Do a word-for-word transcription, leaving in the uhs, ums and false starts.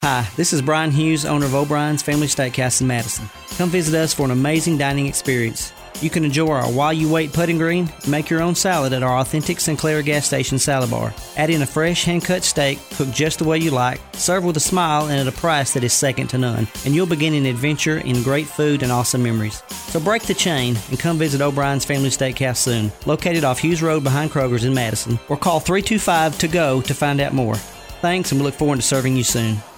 Hi, this is Brian Hughes, owner of O'Brien's Family Steakhouse in Madison. Come visit us for an amazing dining experience. You can enjoy our While You Wait putting green and make your own salad at our authentic Sinclair gas station salad bar. Add in a fresh hand-cut steak, cooked just the way you like, serve with a smile and at a price that is second to none, and you'll begin an adventure in great food and awesome memories. So break the chain and come visit O'Brien's Family Steakhouse soon, located off Hughes Road behind Kroger's in Madison, or call three two five T O G O to find out more. Thanks, and we look forward to serving you soon.